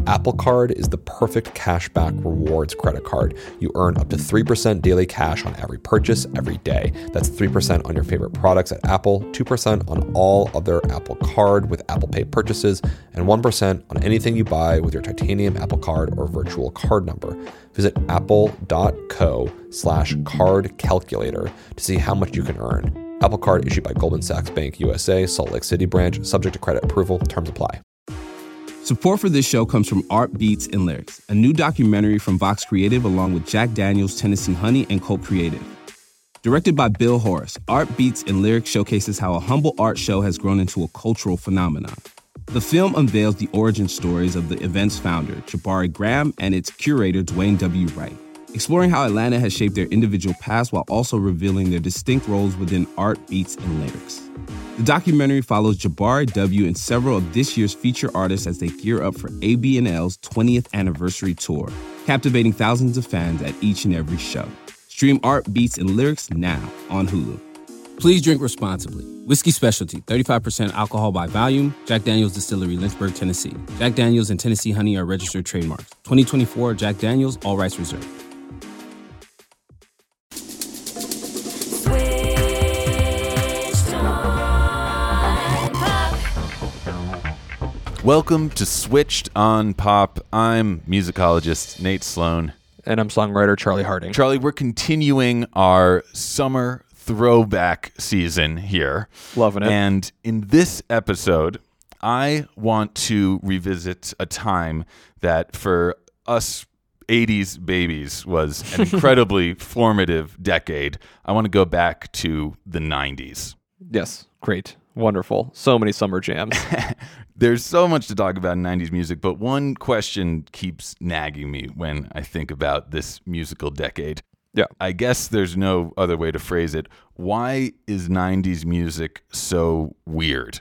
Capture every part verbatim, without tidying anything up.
Apple Card is the perfect cashback rewards credit card. You earn up to three percent daily cash on every purchase every day. That's three percent on your favorite products at Apple, two percent on all other Apple Card with Apple Pay purchases, and one percent on anything you buy with your titanium Apple Card or virtual card number. Visit apple.co slash card calculator to see how much you can earn. Apple Card issued by Goldman Sachs Bank U S A, Salt Lake City branch, subject to credit approval. Terms apply. Support for this show comes from Art Beats and Lyrics, a new documentary from Vox Creative along with Jack Daniels, Tennessee Honey, and Colt Creative. Directed by Bill Horace, Art Beats and Lyrics showcases how a humble art show has grown into a cultural phenomenon. The film unveils the origin stories of the event's founder, Jabari Graham, and its curator, Dwayne W. Wright, exploring how Atlanta has shaped their individual paths while also revealing their distinct roles within art, beats, and lyrics. The documentary follows Jabari W. and several of this year's feature artists as they gear up for A B and L's twentieth anniversary tour, captivating thousands of fans at each and every show. Stream Art, Beats, and Lyrics now on Hulu. Please drink responsibly. Whiskey Specialty, thirty-five percent alcohol by volume. Jack Daniels Distillery, Lynchburg, Tennessee. Jack Daniels and Tennessee Honey are registered trademarks. twenty twenty-four Jack Daniels, all rights reserved. Welcome to Switched on Pop. I'm musicologist Nate Sloan. And I'm songwriter Charlie Harding. Charlie, we're continuing our summer throwback season here. Loving it. And in this episode, I want to revisit a time that for us eighties babies was an incredibly formative decade. I want to go back to the nineties. Yes, great. Wonderful. So many summer jams. There's so much to talk about in nineties music, but one question keeps nagging me when I think about this musical decade. Yeah. I guess there's no other way to phrase it. Why is nineties music so weird?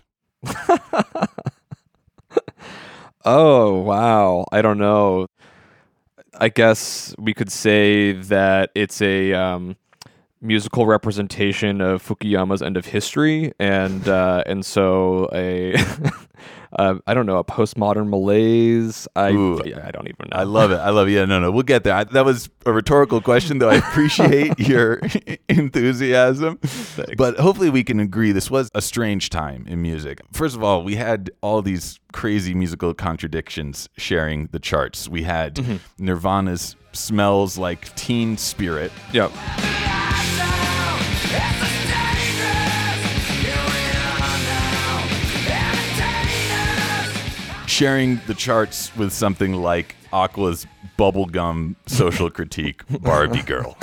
Oh, wow. I don't know. I guess we could say that it's a um, musical representation of Fukuyama's End of History, and uh, and so a uh, I don't know, a postmodern malaise. I Ooh, I don't even know. I love it. I love it. Yeah, no, no, we'll get there. I, that was a rhetorical question, though. I appreciate your enthusiasm. Thanks. But hopefully we can agree this was a strange time in music. First of all, we had all these crazy musical contradictions sharing the charts. We had mm-hmm. Nirvana's Smells Like Teen Spirit. Yep. Sharing the charts with something like Aqua's bubblegum social critique, Barbie Girl.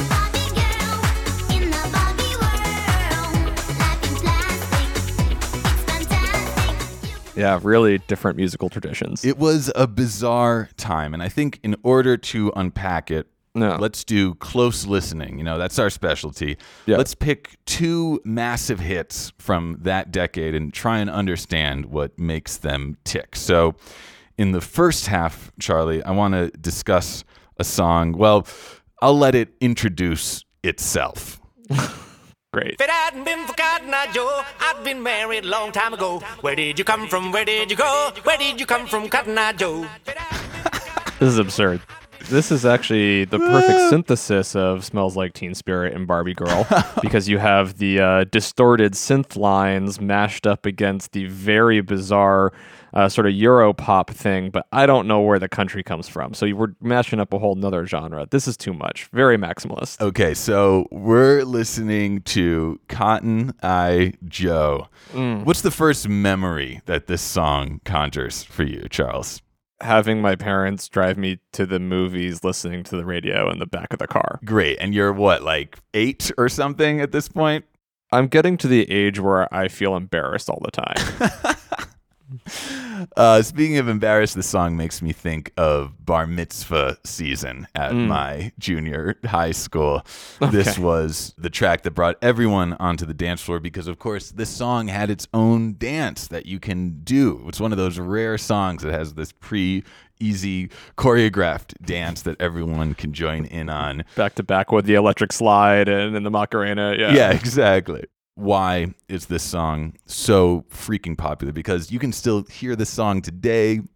Yeah, really different musical traditions. It was a bizarre time, and I think in order to unpack it, no. let's do close listening. You know, that's our specialty. Yeah. Let's pick two massive hits from that decade and try and understand what makes them tick. So in the first half, Charlie, I want to discuss a song. Well, I'll let it introduce itself. Great. If it hadn't been for Cotton Eye Joe, I'd been married a long time ago. Where did you come from? Where did you go? Where did you come from, Cotton Eye Joe? This is absurd. This is actually the perfect synthesis of Smells Like Teen Spirit and Barbie Girl, because you have the uh, distorted synth lines mashed up against the very bizarre uh, sort of Euro pop thing, but I don't know where the country comes from. So we're mashing up a whole nother genre. This is too much. Very maximalist. Okay, so we're listening to Cotton Eye Joe. Mm. What's the first memory that this song conjures for you, Charles? Having my parents drive me to the movies, listening to the radio in the back of the car. Great. And you're what, like eight or something at this point? I'm getting to the age where I feel embarrassed all the time. uh, speaking of embarrassed, this song makes me think of bar mitzvah season at mm. my junior high school. Okay. This was the track that brought everyone onto the dance floor because, of course, this song had its own dance that you can do. It's one of those rare songs that has this pre easy choreographed dance that everyone can join in on. Back to back with the electric slide and, and the Macarena. Yeah, yeah, exactly. Why is this song so freaking popular? Because you can still hear this song today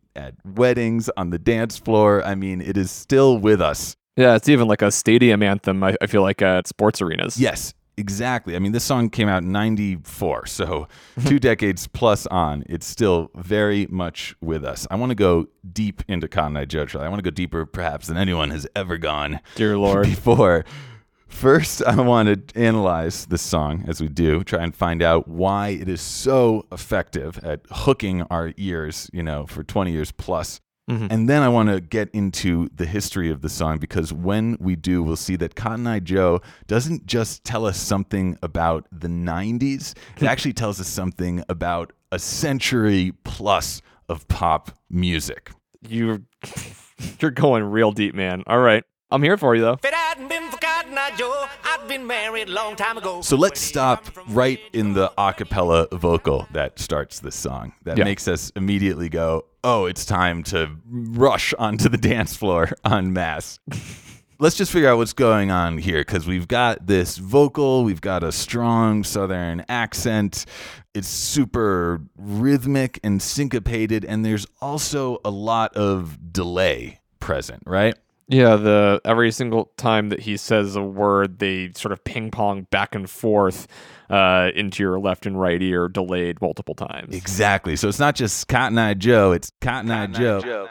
at weddings, on the dance floor. I mean, it is still with us. Yeah, it's even like a stadium anthem, I, I feel like, at sports arenas. Yes, exactly. I mean, this song came out in ninety-four, so two decades plus on. It's still very much with us. I want to go deep into Cotton Eye Joe, Charlie. I want to go deeper, perhaps, than anyone has ever gone Dear Lord. before. First, I want to analyze this song, as we do, try and find out why it is so effective at hooking our ears, you know, for twenty years plus. Mm-hmm. And then I want to get into the history of the song, because when we do, we'll see that Cotton Eye Joe doesn't just tell us something about the nineties. It actually tells us something about a century plus of pop music. You're, you're going real deep, man. All right. I'm here for you, though. If it hadn't been for Cotton Eye Joe, I'd been married a long time ago. So let's stop right in the a cappella vocal that starts this song. That Yeah. makes us immediately go, oh, it's time to rush onto the dance floor en masse. Let's just figure out what's going on here, because we've got this vocal, we've got a strong southern accent. It's super rhythmic and syncopated, and there's also a lot of delay present, right? Yeah, the every single time that he says a word, they sort of ping pong back and forth uh, into your left and right ear, delayed multiple times. Exactly. So it's not just Cotton Eye Joe, it's Cotton Eye Joe.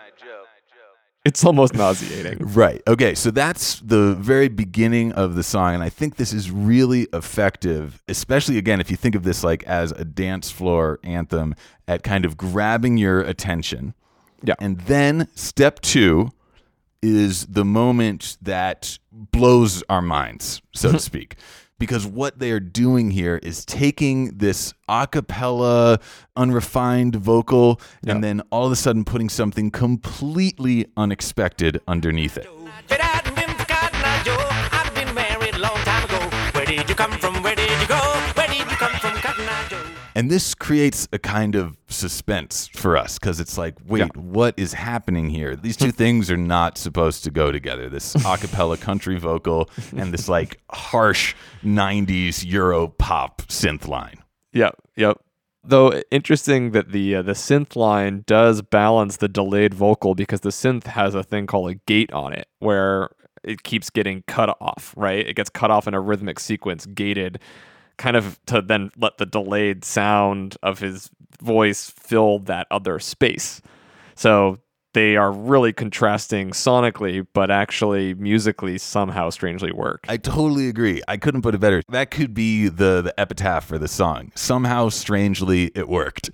It's almost nauseating. Right. Okay. So that's the very beginning of the song. And I think this is really effective, especially, again, if you think of this like as a dance floor anthem at kind of grabbing your attention. Yeah. And then step two is the moment that blows our minds, so to speak. Because what they are doing here is taking this a cappella, unrefined vocal, Yeah. and then all of a sudden putting something completely unexpected underneath it. If it hadn't been for Cotton Eye Joe, I'd been married a long time ago. Where did you come from? Where did you go? Where did you come from, Cotton Eye Joe? And this creates a kind of suspense for us, because it's like, wait, Yeah. what is happening here? These two things are not supposed to go together. This a cappella country vocal and this like harsh nineties Euro pop synth line. Yep, yep. Though interesting that the uh, the synth line does balance the delayed vocal, because the synth has a thing called a gate on it, where it keeps getting cut off, right? It gets cut off in a rhythmic sequence, gated, kind of to then let the delayed sound of his voice fill that other space. So they are really contrasting sonically, but actually musically somehow strangely work. I totally agree. I couldn't put it better. That could be the, the epitaph for the song. Somehow, strangely, it worked.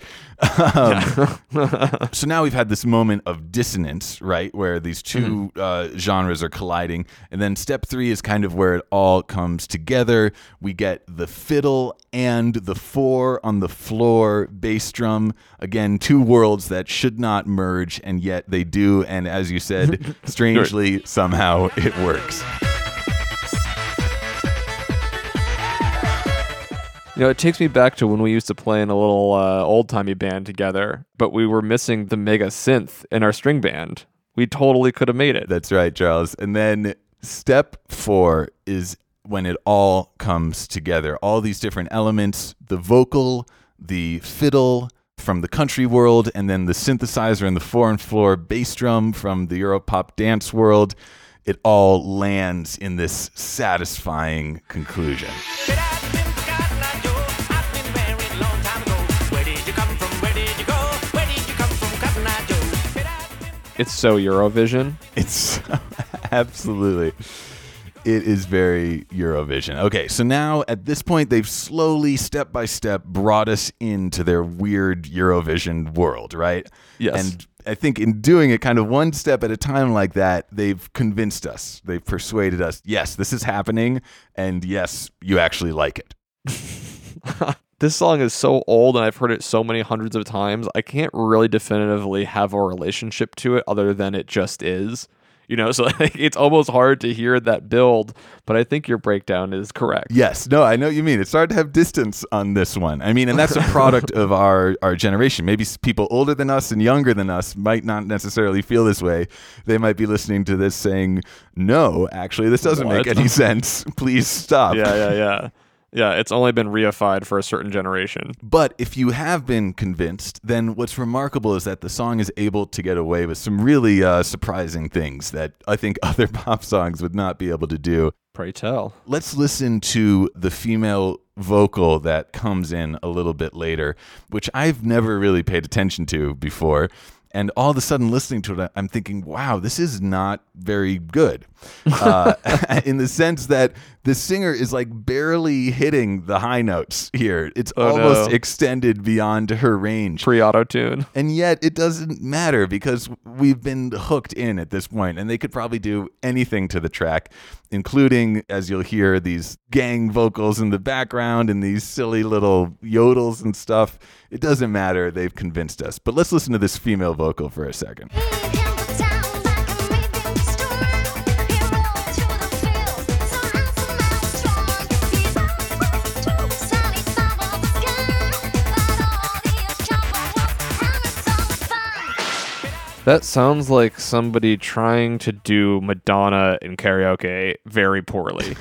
Um, so now we've had this moment of dissonance, right, where these two mm-hmm. uh, genres are colliding. And then step three is kind of where it all comes together. We get the fiddle and the four on the floor bass drum. Again, two worlds that should not merge, and yet they do. And as you said, strangely, somehow it works. You know, it takes me back to when we used to play in a little uh, old-timey band together, but we were missing the mega synth in our string band. We totally could have made it. That's right, Charles. And then step four is when it all comes together. All these different elements, the vocal, the fiddle from the country world, and then the synthesizer and the four and floor bass drum from the Europop dance world. It all lands in this satisfying conclusion. It's so Eurovision. It's absolutely. It is very Eurovision. Okay, so now at this point, they've slowly, step by step, brought us into their weird Eurovision world, right? Yes. And I think in doing it kind of one step at a time like that, they've convinced us. They've persuaded us, yes, this is happening, and yes, you actually like it. This song is so old, and I've heard it so many hundreds of times, I can't really definitively have a relationship to it other than it just is. You know, so like, it's almost hard to hear that build, but I think your breakdown is correct. Yes. No, I know what you mean. It's hard to have distance on this one. I mean, and that's a product of our, our generation. Maybe people older than us and younger than us might not necessarily feel this way. They might be listening to this saying, no, actually, this doesn't What? make any sense. Please stop. Yeah, yeah, yeah. Yeah, it's only been reified for a certain generation. But if you have been convinced, then what's remarkable is that the song is able to get away with some really uh, surprising things that I think other pop songs would not be able to do. Pray tell. Let's listen to the female vocal that comes in a little bit later, which I've never really paid attention to before. And all of a sudden listening to it, I'm thinking, wow, this is not very good. Uh, in the sense that the singer is like barely hitting the high notes here. It's oh, almost no. extended beyond her range. Pre-auto-tune. And yet it doesn't matter because we've been hooked in at this point, and they could probably do anything to the track, including, as you'll hear, these gang vocals in the background and these silly little yodels and stuff. It doesn't matter. They've convinced us. But let's listen to this female vocal for a second. That sounds like somebody trying to do Madonna in karaoke very poorly.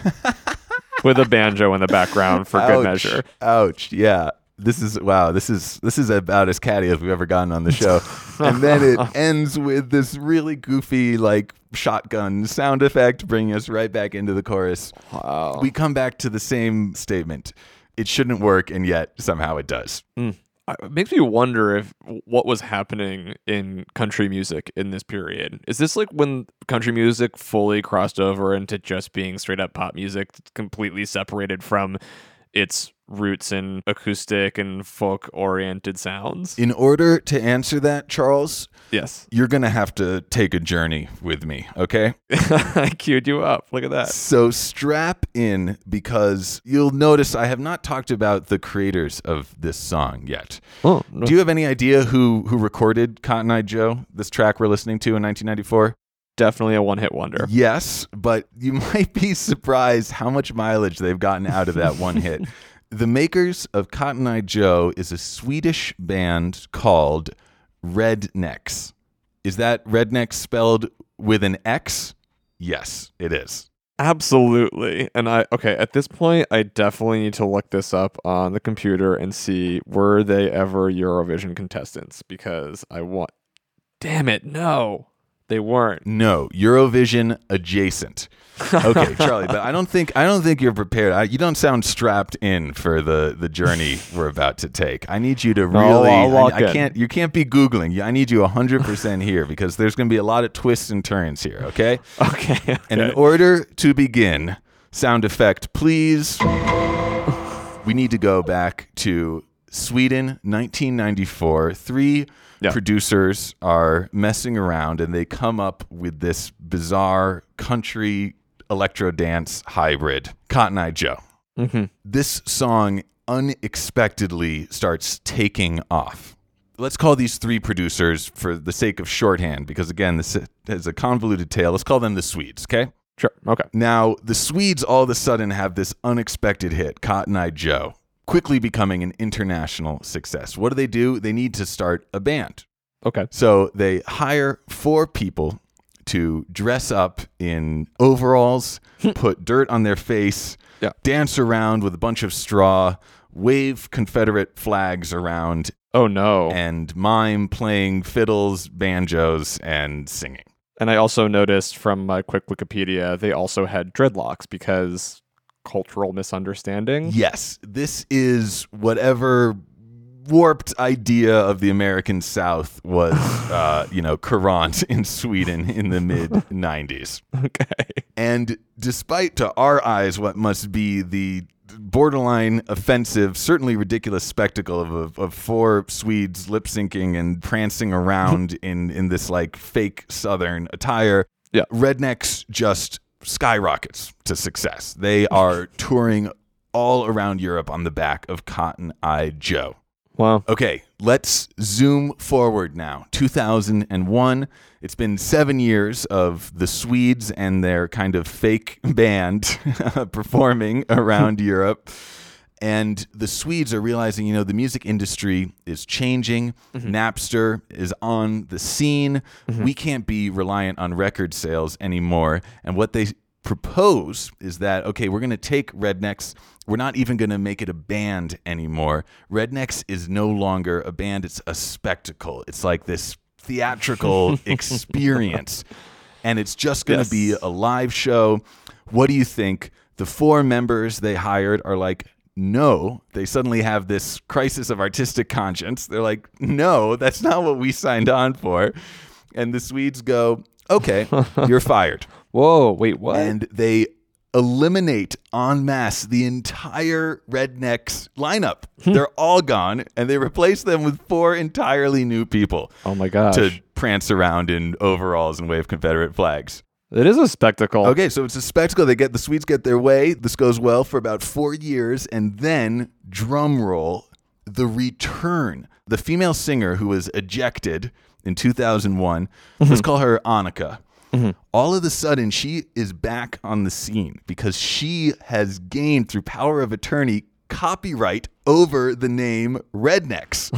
With a banjo in the background for Ouch, good measure. Ouch. Yeah. This is wow. This is this is about as catty as we've ever gotten on the show. And then it ends with this really goofy like shotgun sound effect, bringing us right back into the chorus. Wow. We come back to the same statement. It shouldn't work, and yet somehow it does. Mm. It makes me wonder if what was happening in country music in this period. Is this like when country music fully crossed over into just being straight up pop music, completely separated from its roots in acoustic and folk oriented sounds? In order to answer that, Charles, yes, you're going to have to take a journey with me, okay? I queued you up. Look at that. So strap in, because you'll notice I have not talked about the creators of this song yet. Oh, no. Do you have any idea who who recorded Cotton Eye Joe, this track we're listening to in nineteen ninety-four? Definitely a one-hit wonder. Yes, but you might be surprised how much mileage they've gotten out of that one hit. The makers of Cotton Eye Joe is a Swedish band called Rednecks. Is that Rednecks spelled with an X? Yes, it is. Absolutely. And I, okay, at this point, I definitely need to look this up on the computer and see, were they ever Eurovision contestants? Because I want, damn it, no, they weren't. No, Eurovision adjacent. Okay, Charlie, but I don't think I don't think you're prepared. I, you don't sound strapped in for the, the journey we're about to take. I need you to really. No, I'll walk I, I in. can't. You can't be googling. I need you one hundred percent here, because there's going to be a lot of twists and turns here. Okay. Okay. okay. And in order to begin, sound effect, please. We need to go back to Sweden, nineteen ninety-four. Three. Yeah. Producers are messing around, and they come up with this bizarre country electro dance hybrid, Cotton Eye Joe. Mm-hmm. This song unexpectedly starts taking off. Let's call these three producers, for the sake of shorthand, because again, this is a convoluted tale. Let's call them the Swedes, okay? Sure, okay. Now, the Swedes all of a sudden have this unexpected hit, Cotton Eye Joe, quickly becoming an international success. What do they do? They need to start a band. Okay. So they hire four people to dress up in overalls, put dirt on their face, yeah. dance around with a bunch of straw, wave Confederate flags around. Oh, no. And mime playing fiddles, banjos, and singing. And I also noticed from my quick Wikipedia, they also had dreadlocks because cultural misunderstanding. Yes. This is whatever warped idea of the American South was, uh, you know, current in Sweden in the mid nineties. Okay. And despite to our eyes what must be the borderline offensive, certainly ridiculous spectacle of, of, of four Swedes lip syncing and prancing around in, in this like fake Southern attire, yeah. Rednecks just skyrockets to success. They are touring all around Europe on the back of Cotton Eye Joe. Wow. Okay, let's zoom forward now. two thousand one. It's been seven years of the Swedes and their kind of fake band performing around Europe. And the Swedes are realizing, you know, the music industry is changing. Mm-hmm. Napster is on the scene. Mm-hmm. We can't be reliant on record sales anymore. And what they propose is that, okay, we're going to take Rednex. We're not even going to make it a band anymore. Rednex is no longer a band. It's a spectacle. It's like this theatrical experience. And it's just going to Yes. be a live show. What do you think? The four members they hired are like, no. They suddenly have this crisis of artistic conscience. They're like, no, that's not what we signed on for. And the Swedes go, okay, you're fired. Whoa, wait, what? And they eliminate en masse the entire Rednex lineup. They're all gone, and they replace them with four entirely new people oh my gosh. to prance around in overalls and wave Confederate flags. It is a spectacle. Okay, so it's a spectacle. They get the Swedes get their way. This goes well for about four years, and then drum roll, the return. The female singer who was ejected in two thousand one, let's call her Annika. Mm-hmm. All of a sudden, she is back on the scene because she has gained, through power of attorney, copyright over the name Rednex.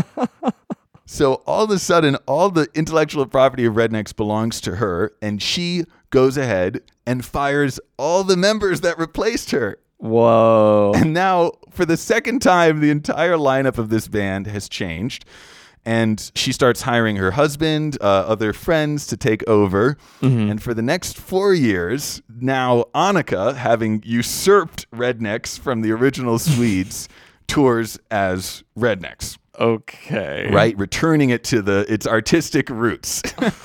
So all of a sudden, all the intellectual property of Rednex belongs to her, and she goes ahead and fires all the members that replaced her. Whoa. And now, for the second time, the entire lineup of this band has changed. And she starts hiring her husband, uh, other friends to take over. Mm-hmm. And for the next four years, now Annika, having usurped Rednex from the original Swedes, tours as Rednex. Okay. Right? Returning it to the its artistic roots.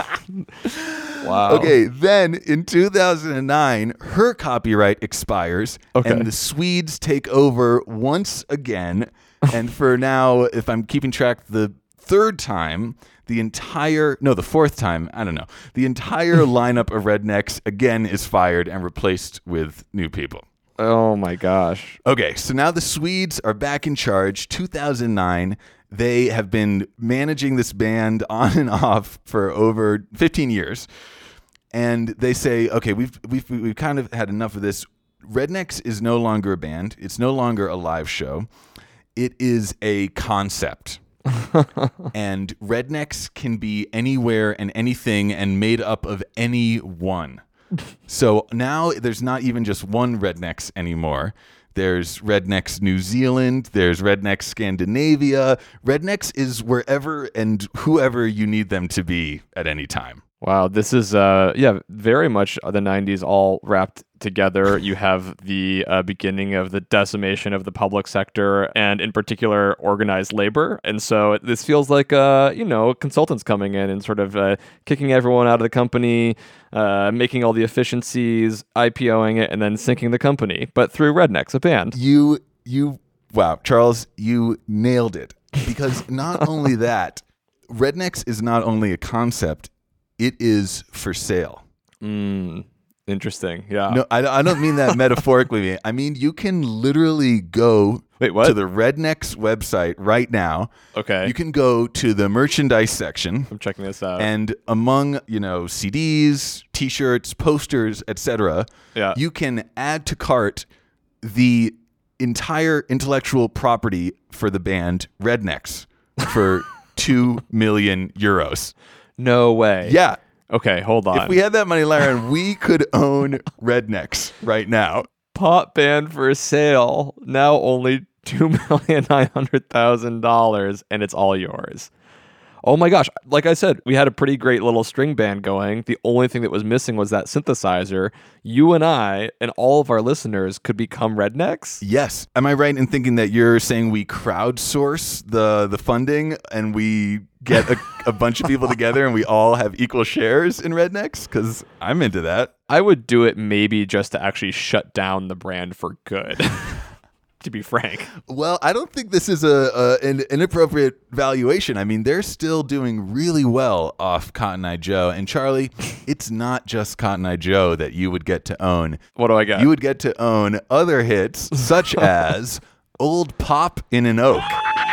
Wow. Okay, then in two thousand nine, her copyright expires, Okay. and the Swedes take over once again. And for now, if I'm keeping track, the third time, the entire, no, the fourth time, I don't know, the entire lineup of Rednex again is fired and replaced with new people. Oh my gosh. Okay, so now the Swedes are back in charge. two thousand nine, they have been managing this band on and off for over fifteen years. And they say, okay, we've we've we've kind of had enough of this. Rednex is no longer a band. It's no longer a live show. It is a concept. And Rednex can be anywhere and anything and made up of anyone. So now there's not even just one Rednex anymore. There's Rednex New Zealand. There's Rednex Scandinavia. Rednex is wherever and whoever you need them to be at any time. Wow, this is uh yeah, very much the nineties all wrapped together. You have the uh, beginning of the decimation of the public sector and in particular organized labor. And so this feels like uh, you know, consultants coming in and sort of uh, kicking everyone out of the company, uh, making all the efficiencies, IPOing it and then sinking the company, but through Rednex, a band. You you wow, Charles, you nailed it. Because not only that, Rednex is not only a concept, it is for sale. Mm, interesting. Yeah. No, I, I don't mean that metaphorically. I mean, you can literally go Wait, what? to the Rednex website right now. Okay. You can go to the merchandise section. I'm checking this out. And among, you know, C Ds, T-shirts, posters, et cetera, Yeah. you can add to cart the entire intellectual property for the band Rednex for two million euros. No way. Yeah. Okay, hold on. If we had that money, Lauren, we could own Rednex right now. Pop band for sale, now only two million nine hundred thousand dollars, and it's all yours. Oh my gosh. Like I said, we had a pretty great little string band going. The only thing that was missing was that synthesizer. You and I and all of our listeners could become Rednex. Yes. Am I right in thinking that you're saying we crowdsource the, the funding and we get a, a bunch of people together and we all have equal shares in Rednex? Because I'm into that. I would do it maybe just to actually shut down the brand for good. To be frank. Well, I don't think this is a, a an inappropriate valuation. I mean, they're still doing really well off Cotton Eye Joe. And Charlie, it's not just Cotton Eye Joe that you would get to own. What do I got? You would get to own other hits such as Old Pop in an Oak.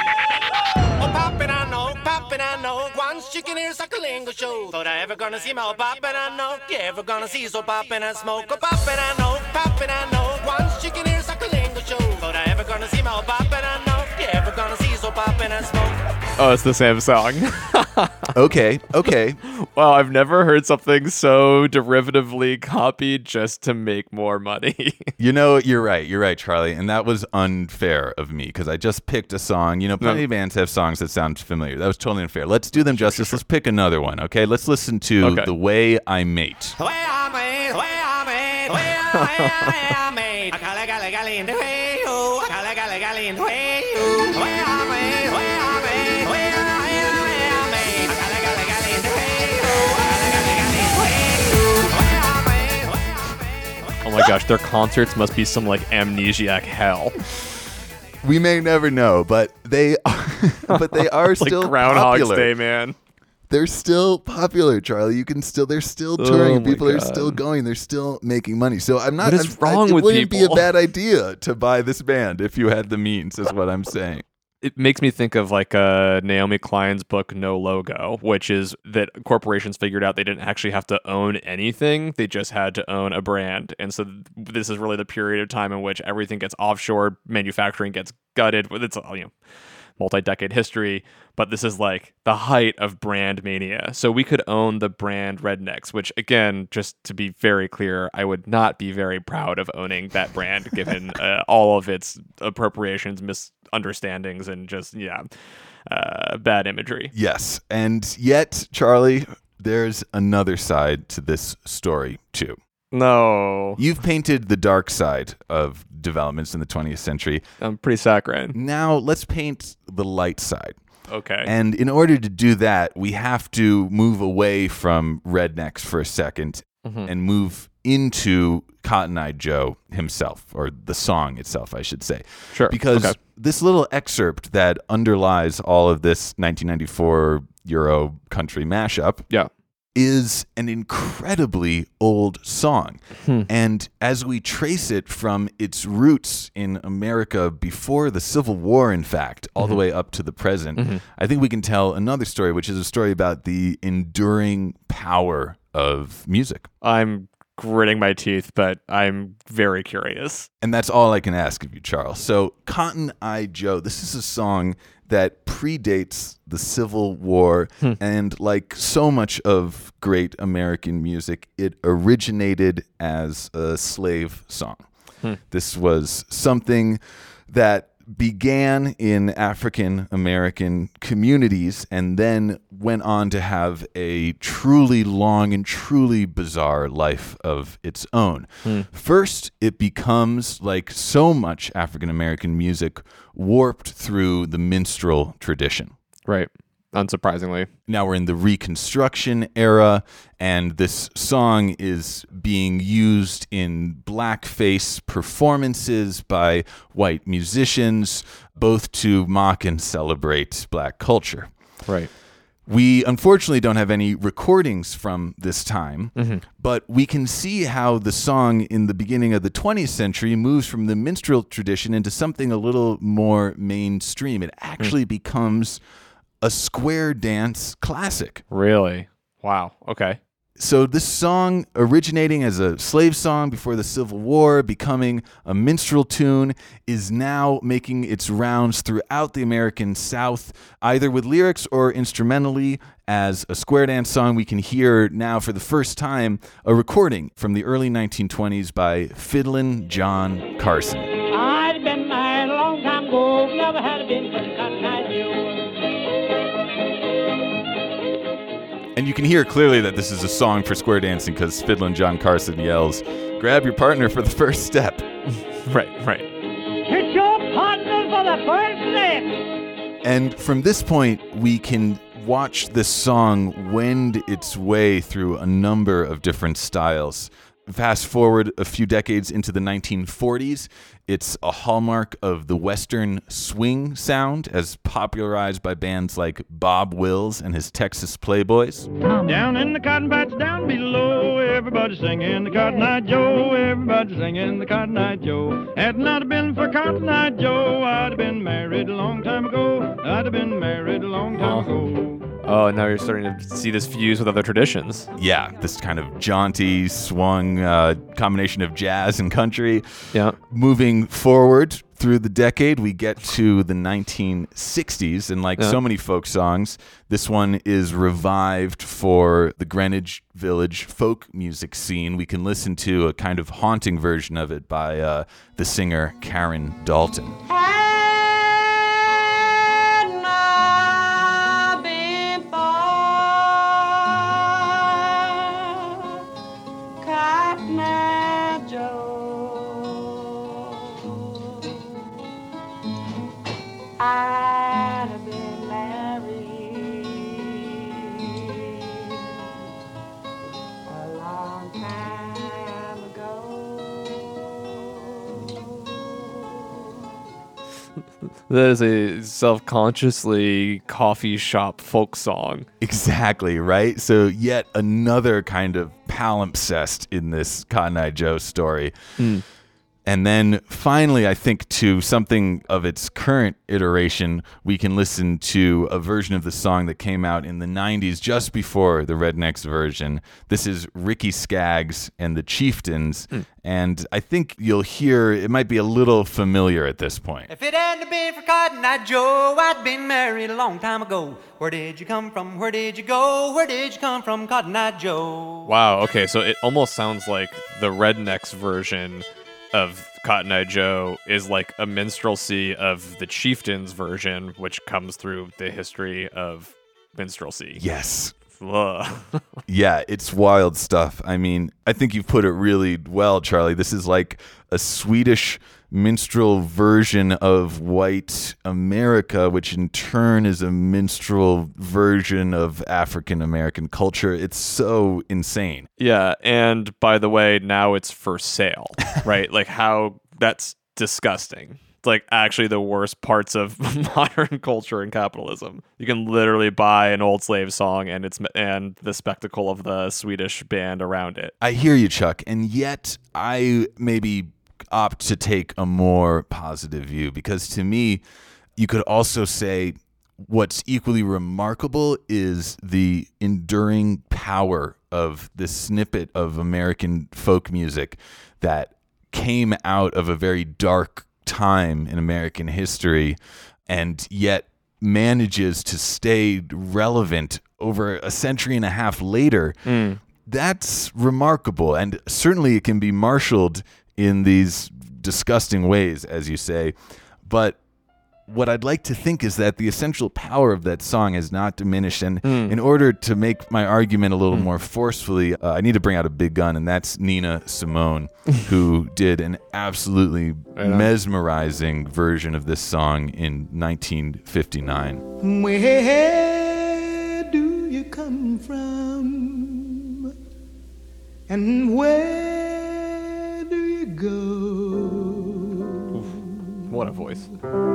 Oh, poppin' I know, poppin' I know. Once you can hear Suckling show. Thought I ever gonna see my oh, poppin' I know. You ever gonna see so poppin' and smoke? Oh, poppin' I know, poppin' I know. Once you can hear Suckling show. Thought I ever gonna see my oh, poppin' I know. You ever gonna see so so poppin' and smoke. Oh, it's the same song. Okay, okay. Wow, I've never heard something so derivatively copied just to make more money. You know, you're right. You're right, Charlie. And that was unfair of me because I just picked a song. You know, plenty No. of bands have songs that sound familiar. That was totally unfair. Let's do them justice. Let's pick another one, okay? Let's listen to Okay. The Way I Mate. Way I made, way I made, way I, way I, way I made. A galley, galley, galley in the way, you. A galley, galley, galley in the way, you. Way I made, way I made, way I, way I, way I made. A galley, galley, galley in the way, you. A galley, galley, galley in the way, you. Way I made, way I made, way I Oh my gosh, their concerts must be some like amnesiac hell. We may never know, but they are, but they are Like still Groundhog's popular. Day, man. They're still popular, Charlie. You can still, they're still touring. Oh and my people are God. still going. They're still making money. So I'm not. What is I'm, wrong I, with It wouldn't be people? a bad idea to buy this band if you had the means. Is what I'm saying. It makes me think of like uh, Naomi Klein's book No Logo, which is that corporations figured out they didn't actually have to own anything. They just had to own a brand. And so th- this is really the period of time in which everything gets offshore, manufacturing gets gutted. It's, you know, multi-decade history, but this is like the height of brand mania. So we could own the brand Rednecks, which again, just to be very clear, I would not be very proud of owning that brand given uh, all of its appropriations, misunderstandings, and just, yeah, uh, bad imagery. Yes, and yet, Charlie, there's another side to this story too. No, You've painted the dark side of developments in the twentieth century. I'm pretty saccharine. Now let's paint the light side. Okay. And in order to do that, we have to move away from Rednecks for a second Mhm. and move into Cotton Eye Joe himself, or the song itself, I should say. Sure. Because Okay. this little excerpt that underlies all of this nineteen ninety-four Euro country mashup Yeah. is an incredibly old song. Hmm. And as we trace it from its roots in America before the Civil War, in fact, all the way up to the present, I think we can tell another story, which is a story about the enduring power of music. I'm gritting my teeth, but I'm very curious. And that's all I can ask of you, Charles. So, Cotton Eye Joe, this is a song that predates the Civil War. And like so much of great American music, it originated as a slave song. This was something that began in African American communities and then went on to have a truly long and truly bizarre life of its own. First, it becomes, like so much African American music, warped through the minstrel tradition. Right. Unsurprisingly. Now we're in the Reconstruction era, and this song is being used in blackface performances by white musicians, both to mock and celebrate black culture. Right. We unfortunately don't have any recordings from this time, but we can see how the song in the beginning of the twentieth century moves from the minstrel tradition into something a little more mainstream. It actually becomes a square dance classic. Really? Wow. Okay. So this song, originating as a slave song before the Civil War, becoming a minstrel tune, is now making its rounds throughout the American South, either with lyrics or instrumentally as a square dance song. We can hear now for the first time a recording from the early nineteen twenties by Fiddlin' John Carson. I'd been married a long time ago, never had been for the Cotton Eye Joe. And you can hear clearly that this is a song for square dancing because Fiddlin' John Carson yells, "Grab your partner for the first step." Right. Right. Hit your partner for the first step. And from this point, we can watch this song wend its way through a number of different styles. Fast forward a few decades into the nineteen forties, it's a hallmark of the Western swing sound as popularized by bands like Bob Wills and his Texas Playboys. Down in the cotton patch down below, everybody singing the Cotton Eye Joe, everybody singing the Cotton Eye Joe. Had it not been for Cotton Eye Joe, I'd have been married a long time ago. I'd have been married a long time ago. Oh, now you're starting to see this fuse with other traditions. Yeah, this kind of jaunty, swung uh, combination of jazz and country. Yeah. Moving forward through the decade, we get to the nineteen sixties, and like Yeah. so many folk songs, this one is revived for the Greenwich Village folk music scene. We can listen to a kind of haunting version of it by uh, the singer Karen Dalton. Had not been for Cotton Eye Joe, I'd have been married a long time ago. That is a self-consciously coffee shop folk song. Exactly, right? So yet another kind of palimpsest in this Cotton Eye Joe story. And then finally, I think to something of its current iteration, we can listen to a version of the song that came out in the nineties, just before the Rednecks version. This is Ricky Skaggs and the Chieftains. And I think you'll hear, it might be a little familiar at this point. If it hadn't been for Cotton Eye Joe, I'd been married a long time ago. Where did you come from? Where did you go? Where did you come from, Cotton Eye Joe? Wow, okay, so it almost sounds like the Rednecks version of Cotton Eye Joe is like a minstrelsy of the Chieftains version, which comes through the history of minstrelsy. Yes. Ugh. Yeah, it's wild stuff. I mean, I think you've put it really well, Charlie. This is like a Swedish minstrel version of white America, which in turn is a minstrel version of African American culture. It's so insane. Yeah, and by the way, now it's for sale, right? Like how that's disgusting. It's like actually the worst parts of modern culture and capitalism. You can literally buy an old slave song and it's and the spectacle of the Swedish band around it. I hear you, Chuck, and yet I maybe opt to take a more positive view, because to me, you could also say what's equally remarkable is the enduring power of this snippet of American folk music that came out of a very dark time in American history and yet manages to stay relevant over a century and a half later. Mm. That's remarkable, and certainly it can be marshaled in these disgusting ways, as you say. But what I'd like to think is that the essential power of that song has not diminished. And Mm. in order to make my argument a little more forcefully, uh, I need to bring out a big gun, and that's Nina Simone, who did an absolutely Right on. mesmerizing version of this song in nineteen fifty-nine. Where do you come from? And where do you go? What a voice.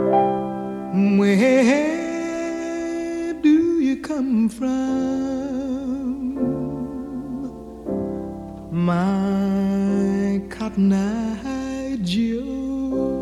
Where do you come from? My Cotton Eye Joe.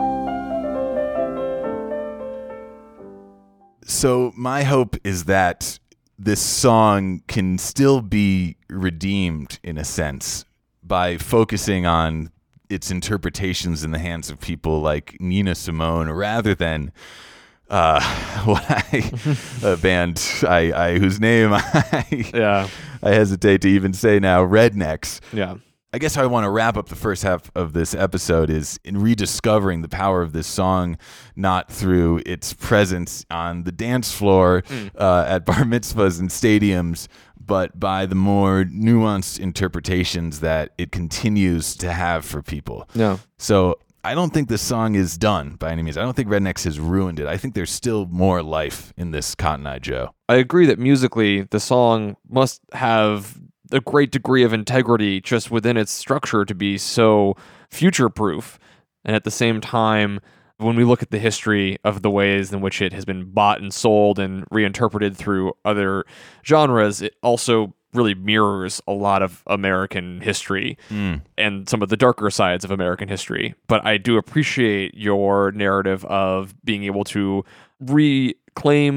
So my hope is that this song can still be redeemed in a sense by focusing on its interpretations in the hands of people like Nina Simone, rather than uh, what I, a band I, I whose name I Yeah. I hesitate to even say now, Rednecks. Yeah. I guess how I want to wrap up the first half of this episode is in rediscovering the power of this song, not through its presence on the dance floor uh, at bar mitzvahs and stadiums, but by the more nuanced interpretations that it continues to have for people. Yeah. So I don't think this song is done by any means. I don't think Rednecks has ruined it. I think there's still more life in this Cotton Eye Joe. I agree that musically the song must have a great degree of integrity just within its structure to be so future-proof. And at the same time, when we look at the history of the ways in which it has been bought and sold and reinterpreted through other genres, it also really mirrors a lot of American history Mm. and some of the darker sides of American history. But I do appreciate your narrative of being able to reclaim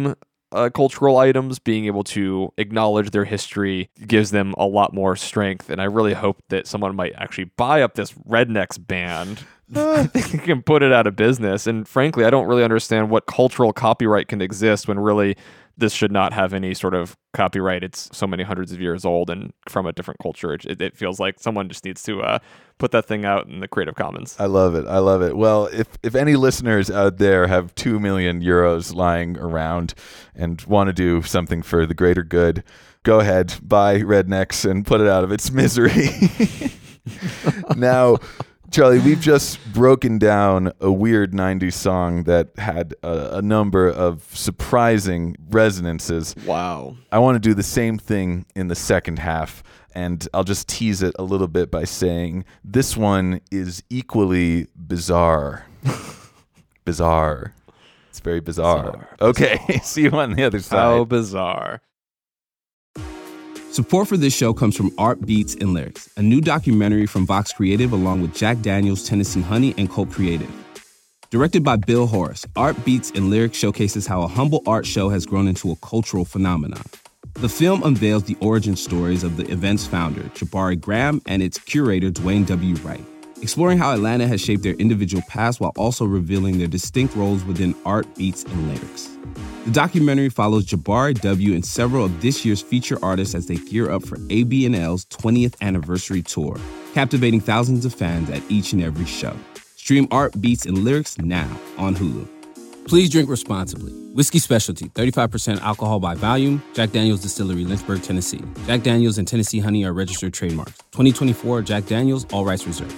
uh, cultural items, being able to acknowledge their history gives them a lot more strength. And I really hope that someone might actually buy up this Rednecks band. I think you can put it out of business. And frankly, I don't really understand what cultural copyright can exist when really this should not have any sort of copyright. It's so many hundreds of years old and from a different culture. It, it feels like someone just needs to uh, put that thing out in the Creative Commons. I love it. I love it. Well, if, if any listeners out there have two million euros lying around and want to do something for the greater good, go ahead, buy Rednecks and put it out of its misery. Now, Charlie, we've just broken down a weird nineties song that had a, a number of surprising resonances. Wow. I want to do the same thing in the second half, and I'll just tease it a little bit by saying this one is equally bizarre. Bizarre. It's very bizarre. Bizarre. Okay, Bizarre. See you on the other side. How bizarre. Support for this show comes from Art Beats and Lyrics, a new documentary from Vox Creative along with Jack Daniels, Tennessee Honey, and Colt Creative. Directed by Bill Horace, Art Beats and Lyrics showcases how a humble art show has grown into a cultural phenomenon. The film unveils the origin stories of the event's founder, Jabari Graham, and its curator, Dwayne W. Wright, exploring how Atlanta has shaped their individual past while also revealing their distinct roles within art, beats, and lyrics. The documentary follows Jabari W. and several of this year's feature artists as they gear up for A B N L's twentieth anniversary tour, captivating thousands of fans at each and every show. Stream Art, Beats, and Lyrics now on Hulu. Please drink responsibly. Whiskey Specialty, thirty-five percent alcohol by volume. Jack Daniels Distillery, Lynchburg, Tennessee. Jack Daniels and Tennessee Honey are registered trademarks. twenty twenty-four Jack Daniels, all rights reserved.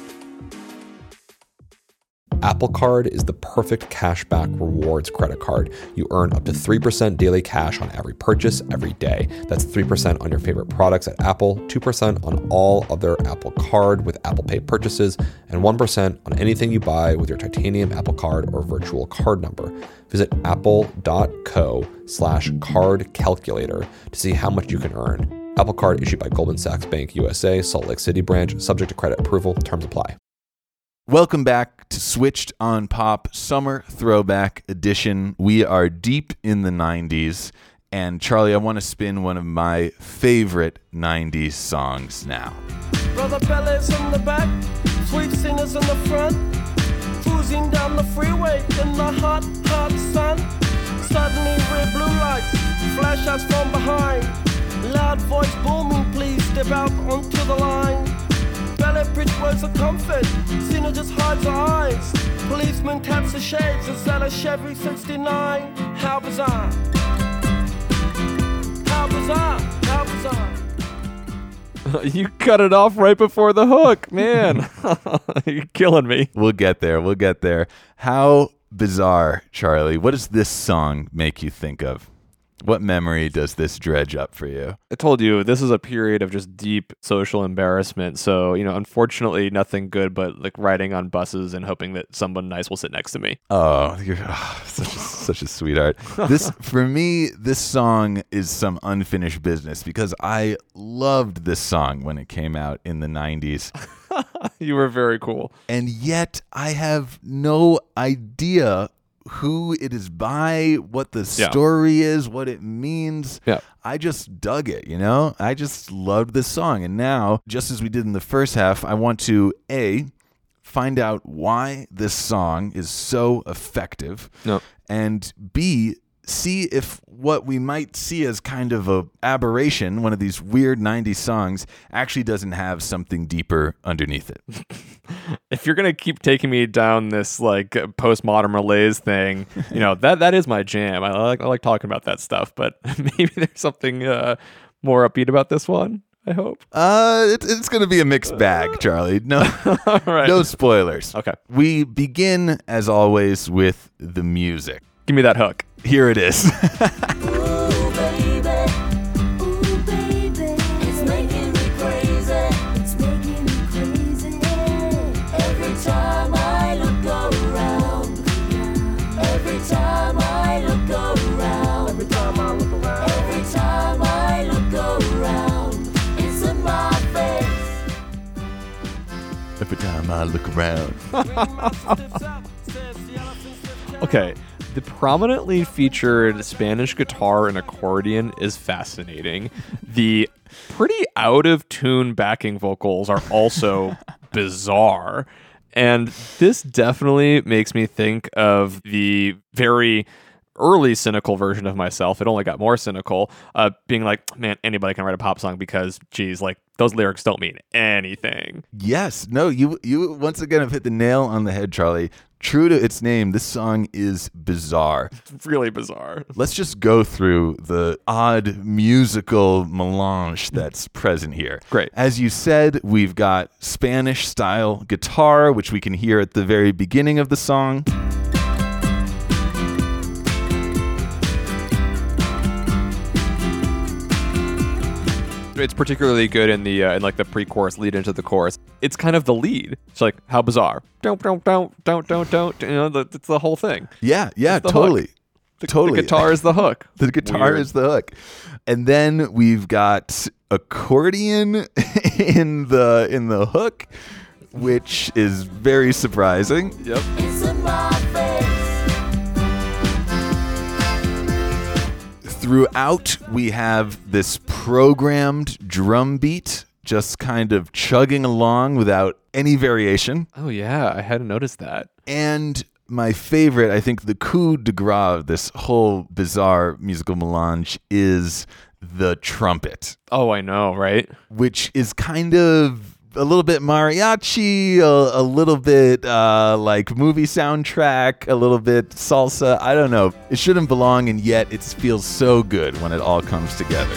Apple Card is the perfect cashback rewards credit card. You earn up to three percent daily cash on every purchase every day. That's three percent on your favorite products at Apple, two percent on all other Apple Card with Apple Pay purchases, and one percent on anything you buy with your titanium Apple Card or virtual card number. Visit apple.co slash card calculator to see how much you can earn. Apple Card issued by Goldman Sachs Bank U S A, Salt Lake City branch, subject to credit approval. Terms apply. Welcome back to Switched on Pop Summer Throwback Edition. We are deep in the nineties, and Charlie, I want to spin one of my favorite nineties songs now. Brother Bellas in the back, sweet singers in the front, cruising down the freeway in the hot, hot sun. Suddenly red blue lights flash us from behind. Loud voice booming, please step out onto the line. Ballet bridge words of comfort, Cena just hides her eyes. Policeman taps the shades inside a Chevy sixty-nine. How bizarre. How bizarre. How bizarre. You cut it off right before the hook, man. You're killing me. We'll get there. We'll get there. How bizarre, Charlie. What does this song make you think of? What memory does this dredge up for you? I told you, this is a period of just deep social embarrassment. So, you know, unfortunately, nothing good but like riding on buses and hoping that someone nice will sit next to me. Oh, you're oh, such, a, such a sweetheart. This, for me, this song is some unfinished business because I loved this song when it came out in the nineties. You were very cool. And yet I have no idea who it is by, what the Yeah. story is, what it means. Yeah. I just dug it, you know? I just loved this song. And now, just as we did in the first half, I want to, A, find out why this song is so effective, No. and B, see if what we might see as kind of a aberration, one of these weird nineties songs, actually doesn't have something deeper underneath it. If you're gonna keep taking me down this like postmodern malaise thing, you know that that is my jam. I like I like talking about that stuff, but maybe there's something uh, more upbeat about this one. I hope. Uh, it, it's going to be a mixed bag, Charlie. No, All right. no spoilers. Okay. We begin, as always, with the music. Give me that hook. Here it is. Ooh, baby. Ooh, baby. It's making me crazy. It's making me crazy. Every time I look around. Every time I look around. Every time I look around. Every time I look around. It's in my face. Every time I look around. Okay. The prominently featured Spanish guitar and accordion is fascinating. The pretty out-of-tune backing vocals are also bizarre. And this definitely makes me think of the very early cynical version of myself. It only got more cynical, uh, being like, man, anybody can write a pop song because, geez, like, those lyrics don't mean anything. Yes. No, you you once again have hit the nail on the head, Charlie. True to its name, this song is bizarre. It's really bizarre. Let's just go through the odd musical melange that's present here. Great. As you said, we've got Spanish-style guitar, which we can hear at the very beginning of the song. It's particularly good in the uh, in like the pre-chorus lead into the chorus. It's kind of the lead. It's like, how bizarre. Don't don't don't don't don't don't. You know, the, it's the whole thing. Yeah, yeah, the totally. Hook. The, totally. The guitar is the hook. The guitar Weird. is the hook. And then we've got accordion in the in the hook, which is very surprising. Yep. It's in my face. Throughout, we have this programmed drum beat just kind of chugging along without any variation. Oh, yeah. I hadn't noticed that. And my favorite, I think the coup de grace of this whole bizarre musical melange is the trumpet. Oh, I know, right? Which is kind of a little bit mariachi, a, a little bit uh, like movie soundtrack, a little bit salsa. I don't know. It shouldn't belong, and yet it feels so good when it all comes together.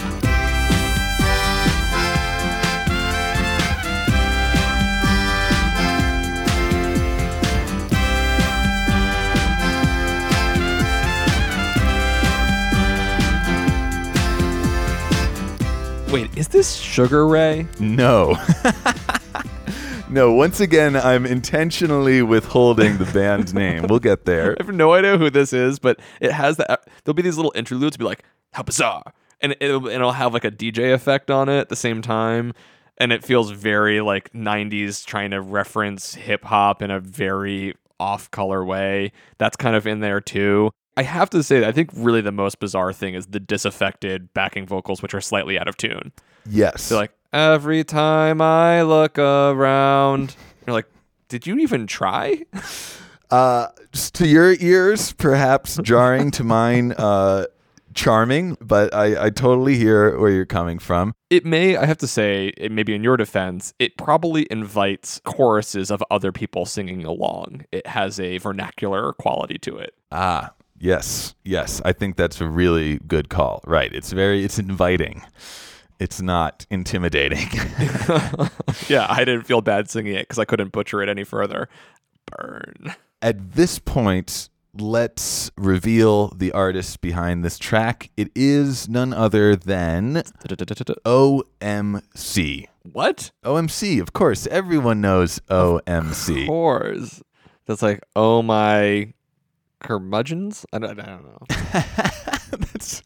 Wait, is this Sugar Ray? No. No, once again, I'm intentionally withholding the band name. We'll get there. I have no idea who this is, but it has that. There'll be these little interludes, be like, how bizarre. And it'll, and it'll have like a D J effect on it at the same time. And it feels very like nineties trying to reference hip hop in a very off color way. That's kind of in there too. I have to say that I think really the most bizarre thing is the disaffected backing vocals, which are slightly out of tune. Yes. They're like, every time I look around. You're like, did you even try? Uh, just to your ears, perhaps jarring, to mine, uh, charming, but I, I totally hear where you're coming from. It may, I have to say, it maybe in your defense, it probably invites choruses of other people singing along. It has a vernacular quality to it. Ah, yes, yes. I think that's a really good call. Right. It's very, it's inviting. It's not intimidating. Yeah, I didn't feel bad singing it because I couldn't butcher it any further. Burn. At this point, let's reveal the artist behind this track. It is none other than O M C. What? O M C, of course. Everyone knows O M C. Of course. That's like, oh my curmudgeons? I don't, I don't know. That's...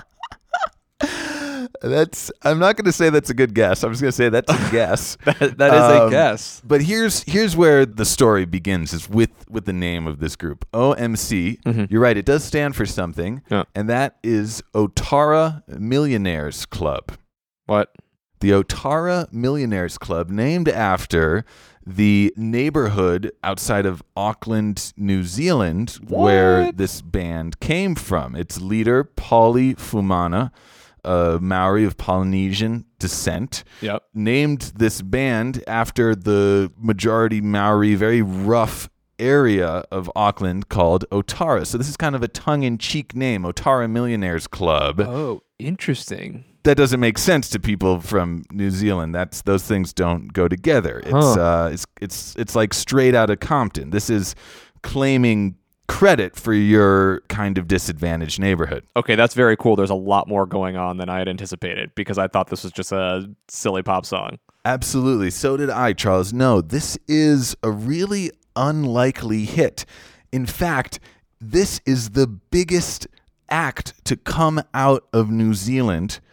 That's. I'm not going to say that's a good guess. I'm just going to say that's a guess. that, that is um, a guess. But here's here's where the story begins. Is with with the name of this group, O M C. Mm-hmm. You're right. It does stand for something, Yeah. and that is Otara Millionaires Club. What? The Otara Millionaires Club, named after the neighborhood outside of Auckland, New Zealand, where What? this band came from. Its leader, Pauli Fumana, a Maori of Polynesian descent, Yep. named this band after the majority Maori, very rough area of Auckland called Otara. So this is kind of a tongue-in-cheek name, Otara Millionaires Club. Oh, interesting. That doesn't make sense to people from New Zealand. That's those things don't go together. It's Huh. uh, it's it's it's like straight out of Compton. This is claiming credit for your kind of disadvantaged neighborhood. Okay, that's very cool. There's a lot more going on than I had anticipated because I thought this was just a silly pop song. Absolutely. So did I, Charles. No, this is a really unlikely hit. In fact, this is the biggest act to come out of New Zealand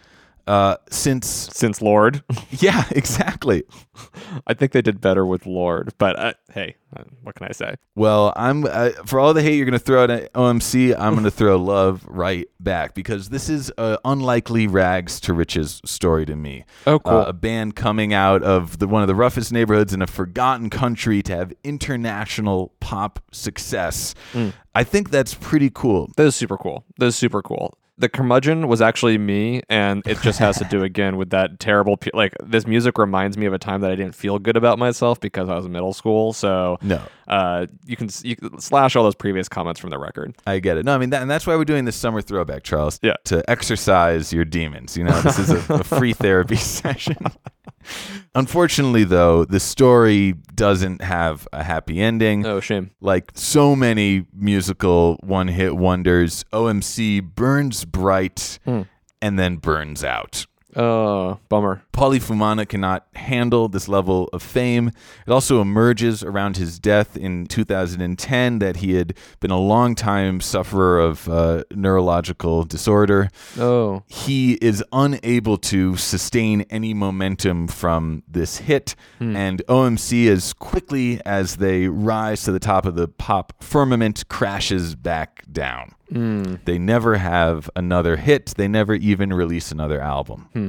Uh, since Since Lord. yeah, exactly. I think they did better with Lord, but uh, hey, uh, what can I say? Well, I'm uh, for all the hate you're going to throw at O M C, I'm going to throw love right back because this is an unlikely rags to riches story to me. Oh, cool. Uh, a band coming out of the, one of the roughest neighborhoods in a forgotten country to have international pop success. Mm. I think that's pretty cool. That is super cool. That is super cool. The curmudgeon was actually me, and it just has to do again with that terrible. Pe- like this music reminds me of a time that I didn't feel good about myself because I was in middle school. So No. uh, you can you can slash all those previous comments from the record. I get it. No, I mean, that, and that's why we're doing this summer throwback, Charles. Yeah. To exercise your demons. You know, this is a, a free therapy session. Unfortunately, though, the story doesn't have a happy ending. Oh, shame. Like so many musical one-hit wonders, O M C burns bright Hmm. and then burns out. Oh, bummer. Pauly Fumana cannot handle this level of fame. It also emerges around his death in two thousand ten that he had been a long-time sufferer of uh, neurological disorder. Oh. He is unable to sustain any momentum from this hit, Hmm. and O M C, as quickly as they rise to the top of the pop firmament, crashes back down. Mm. They never have another hit. They never even release another album. Hmm.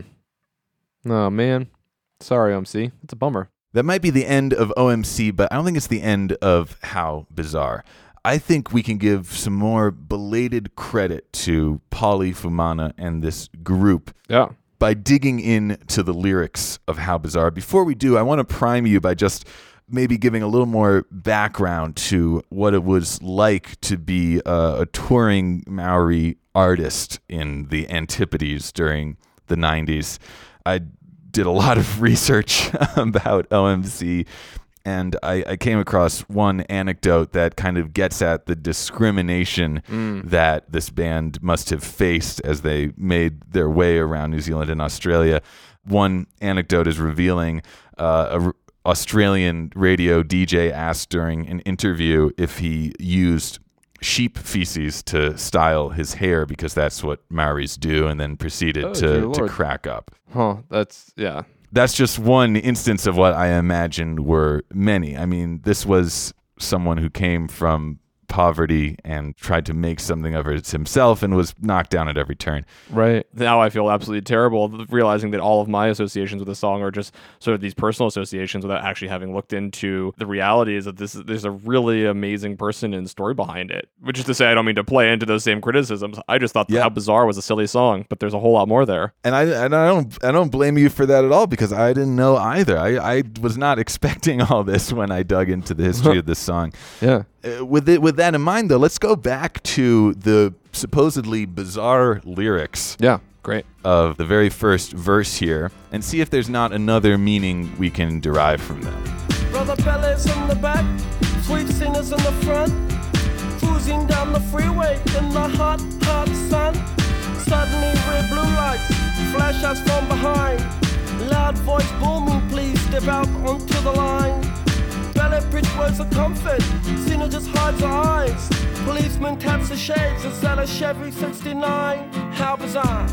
Oh, man. Sorry, O M C. It's a bummer. That might be the end of O M C, but I don't think it's the end of How Bizarre. I think we can give some more belated credit to Pauly Fumana and this group Yeah. by digging into the lyrics of How Bizarre. Before we do, I want to prime you by just maybe giving a little more background to what it was like to be a, a touring Maori artist in the Antipodes during the nineties. I did a lot of research about O M C, and I, I came across one anecdote that kind of gets at the discrimination Mm. that this band must have faced as they made their way around New Zealand and Australia. One anecdote is revealing uh, a Australian radio D J asked during an interview if he used sheep feces to style his hair because that's what Maoris do, and then proceeded Oh, dear to, to Lord. crack up. Huh. That's, yeah. That's just one instance of what I imagined were many. I mean, this was someone who came from poverty and tried to make something of it himself and was knocked down at every turn. Right. Now I feel absolutely terrible realizing that all of my associations with the song are just sort of these personal associations without actually having looked into the reality is that this is, there's a really amazing person and story behind it. Which is to say, I don't mean to play into those same criticisms. I just thought Yeah. How Bizarre was a silly song, but there's a whole lot more there. And I, and I don't I don't blame you for that at all because I didn't know either. I, I was not expecting all this when I dug into the history of this song. Yeah. Uh, with it, with that in mind, though, let's go back to the supposedly bizarre lyrics Yeah. Great. of the very first verse here and see if there's not another meaning we can derive from them. Brother Bellas in the back, sweet singers in the front, cruising down the freeway in the hot, hot sun. Suddenly red blue lights flash us from behind. Loud voice booming, please step out onto the line. Ballet bridge words of comfort, Cena just hides her eyes. Policeman taps the shades, it's at a Chevy sixty-nine. How bizarre.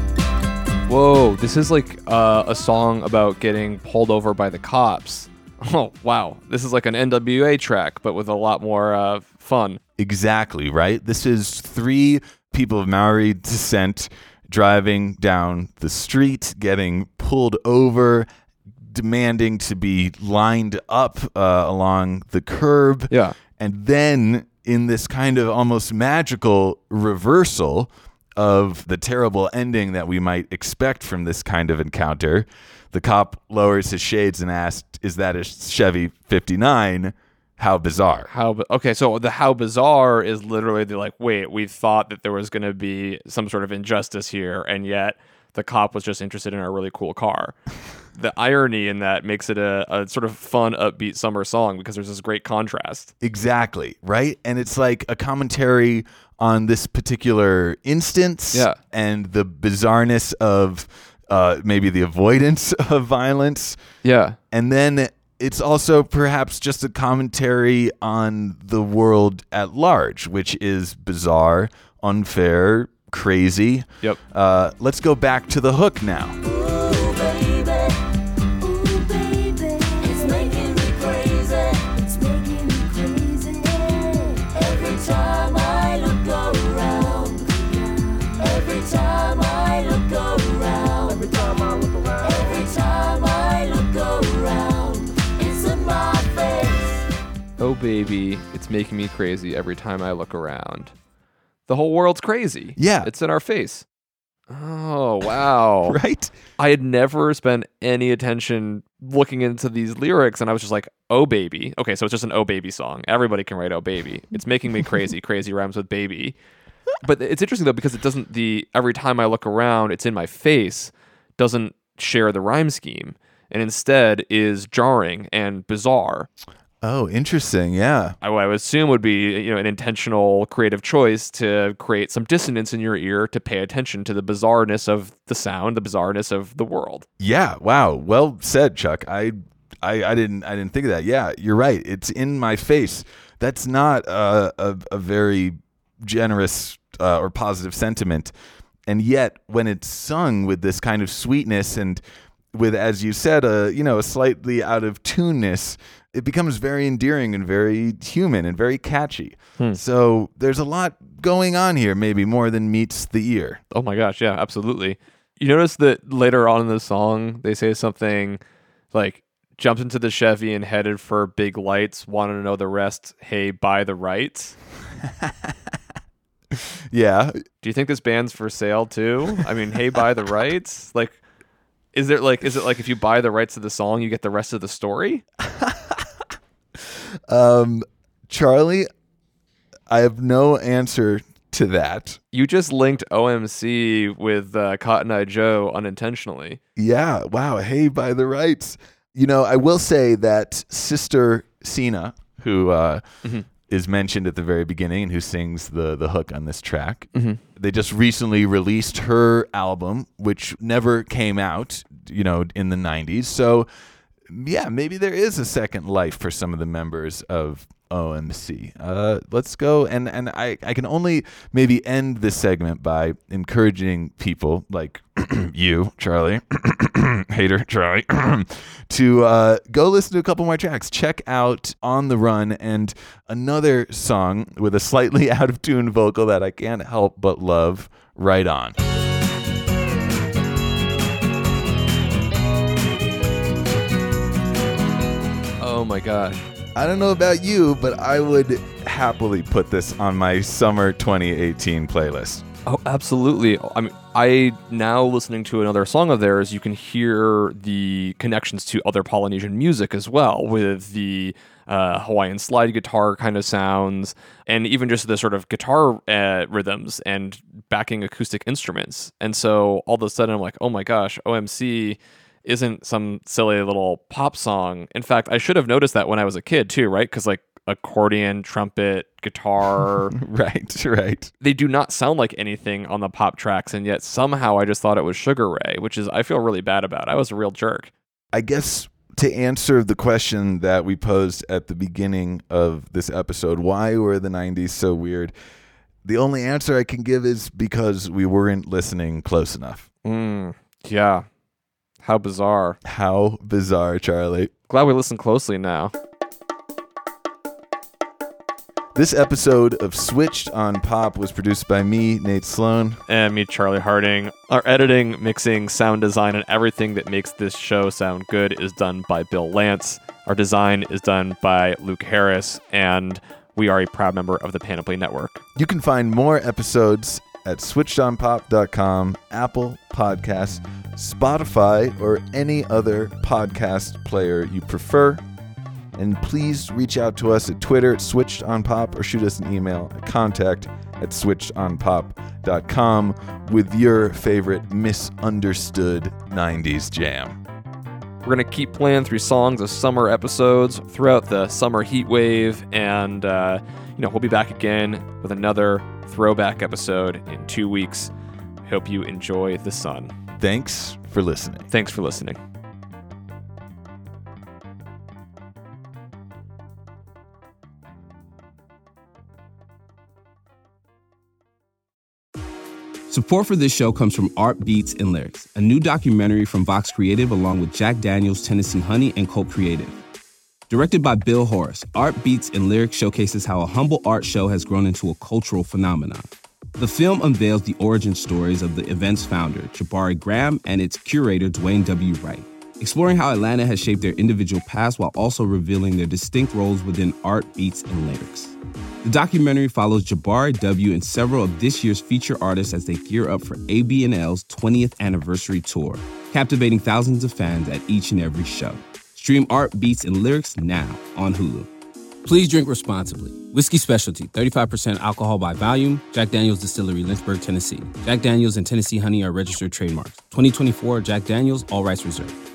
Whoa. This is like uh, a song about getting pulled over by the cops. Oh, wow. This is like an N W A track, but with a lot more uh, fun. Exactly, right? This is three people of Maori descent driving down the street, getting pulled over, demanding to be lined up uh, along the curb. Yeah. And then in this kind of almost magical reversal of the terrible ending that we might expect from this kind of encounter, the cop lowers his shades and asks, is that a Chevy fifty-nine? How bizarre. How bi- okay, so the How Bizarre is literally the like, wait, we thought that there was going to be some sort of injustice here, and yet the cop was just interested in a really cool car. The irony in that makes it a, a sort of fun, upbeat summer song because there's this great contrast. Exactly, right? And it's like a commentary on this particular instance Yeah. and the bizarreness of uh, maybe the avoidance of violence. Yeah. And then it's also perhaps just a commentary on the world at large, which is bizarre, unfair, crazy. Yep. Uh, let's go back to the hook now. baby, it's making me crazy every time I look around. The whole world's crazy. Yeah. It's in our face. Oh, wow. Right? I had never spent any attention looking into these lyrics, and I was just like, oh, baby. Okay, so it's just an oh, baby song. Everybody can write oh, baby. It's making me crazy. Crazy rhymes with baby. But it's interesting, though, because it doesn't, the every time I look around, it's in my face, doesn't share the rhyme scheme, and instead is jarring and bizarre. Oh, interesting. Yeah. I, what I would assume would be, you know, an intentional creative choice to create some dissonance in your ear to pay attention to the bizarreness of the sound, the bizarreness of the world. Yeah. Wow. Well said, Chuck. I, I, I didn't, I didn't think of that. Yeah, you're right. It's in my face. That's not a, a, a very generous uh, or positive sentiment. And yet when it's sung with this kind of sweetness and with, as you said, a, you know, a slightly out of tuneness, it becomes very endearing and very human and very catchy. Hmm. So there's a lot going on here, maybe more than meets the ear. Oh my gosh, yeah, absolutely. You notice that later on in the song, they say something like, jumped into the Chevy and headed for big lights, wanted to know the rest, hey, buy the rights. Yeah. Do you think this band's for sale too? I mean, hey, buy the rights? Like, is there like, is it like if you buy the rights to the song, you get the rest of the story? Um, Charlie, I have no answer to that. You just linked O M C with uh, Cotton Eye Joe unintentionally. Yeah. Wow. Hey, by the rights. You know, I will say that Sister Cena, who uh, mm-hmm. is mentioned at the very beginning and who sings the, the hook on this track, mm-hmm. they just recently released her album, which never came out, you know, in the nineties. So, yeah, maybe there is a second life for some of the members of O M C. Uh, let's go. And, and I, I can only maybe end this segment by encouraging people like you, Charlie, hater Charlie, to uh, go listen to a couple more tracks. Check out On the Run and another song with a slightly out of tune vocal that I can't help but love, Right On. Oh my gosh. I don't know about you, but I would happily put this on my summer twenty eighteen playlist. Oh, absolutely. I mean, I now listening to another song of theirs, you can hear the connections to other Polynesian music as well, with the uh, Hawaiian slide guitar kind of sounds, and even just the sort of guitar uh, rhythms and backing acoustic instruments. And so all of a sudden I'm like, oh my gosh, O M C isn't some silly little pop song. In fact, I should have noticed that when I was a kid too, right? Because like accordion, trumpet, guitar. right, right. They do not sound like anything on the pop tracks, and yet somehow I just thought it was Sugar Ray, which is I feel really bad about. I was a real jerk. I guess to answer the question that we posed at the beginning of this episode, why were the nineties so weird? The only answer I can give is because we weren't listening close enough. Mm, yeah. How bizarre. How bizarre, Charlie. Glad we listened closely now. This episode of Switched on Pop was produced by me, Nate Sloan. And me, Charlie Harding. Our editing, mixing, sound design, and everything that makes this show sound good is done by Bill Lance. Our design is done by Luke Harris, and we are a proud member of the Panoply Network. You can find more episodes at switched on pop dot com, Apple Podcasts, Spotify, or any other podcast player you prefer. And please reach out to us at Twitter at SwitchedOnPop or shoot us an email at contact at switched on pop dot com with your favorite misunderstood nineties jam. We're going to keep playing through songs of summer episodes throughout the summer heat wave, and uh, you know, we'll be back again with another throwback episode in two weeks. Hope you enjoy the sun. Thanks for listening. Thanks for listening. Support for this show comes from Art Beats and Lyrics, a new documentary from Vox Creative along with Jack Daniels, Tennessee Honey, and Colt Creative. Directed by Bill Horace, Art Beats and Lyrics showcases how a humble art show has grown into a cultural phenomenon. The film unveils the origin stories of the event's founder, Jabari Graham, and its curator, Dwayne W. Wright. exploring how Atlanta has shaped their individual past while also revealing their distinct roles within art, beats, and lyrics. The documentary follows Jabari W. and several of this year's feature artists as they gear up for A B N L's twentieth anniversary tour, captivating thousands of fans at each and every show. Stream Art, Beats, and Lyrics now on Hulu. Please drink responsibly. Whiskey Specialty, thirty-five percent alcohol by volume. Jack Daniel's Distillery, Lynchburg, Tennessee. Jack Daniel's and Tennessee Honey are registered trademarks. twenty twenty-four Jack Daniel's, all rights reserved.